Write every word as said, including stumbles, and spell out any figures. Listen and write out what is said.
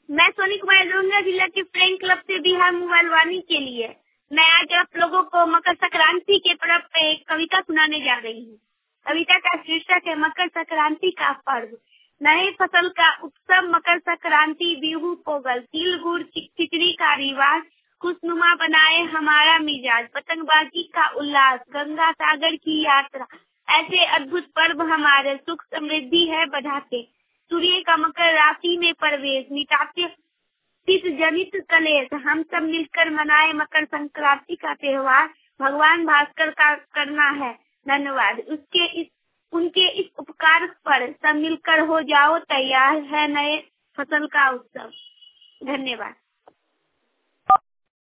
मैं सोनी कुमार दरभंगा जिला के फ्रेंड क्लब से बिहार मोबाइल वाणी के लिए मैं आज आप लोगों को मकर संक्रांति के पर्व पे एक कविता सुनाने जा रही हूँ। कविता का शीर्षक है मकर संक्रांति का पर्व। नए फसल का उत्सव मकर संक्रांति बिहू पोगल, तिल गुड़ खिचड़ी का रिवाज, खुशनुमा बनाए हमारा मिजाज, पतंगबाजी का उल्लास, गंगा सागर की यात्रा, ऐसे अद्भुत पर्व हमारे सुख समृद्धि है बढ़ाते। सूर्य का मकर राशि में प्रवेश, मिटाते तिथ जनित कलेश, हम सब मिलकर मनाए मकर संक्रांति का त्योहार। भगवान भास्कर का करना है धन्यवाद, उसके इस उनके इस उपकार पर सब मिलकर हो जाओ तैयार, है नए फसल का उत्सव। धन्यवाद।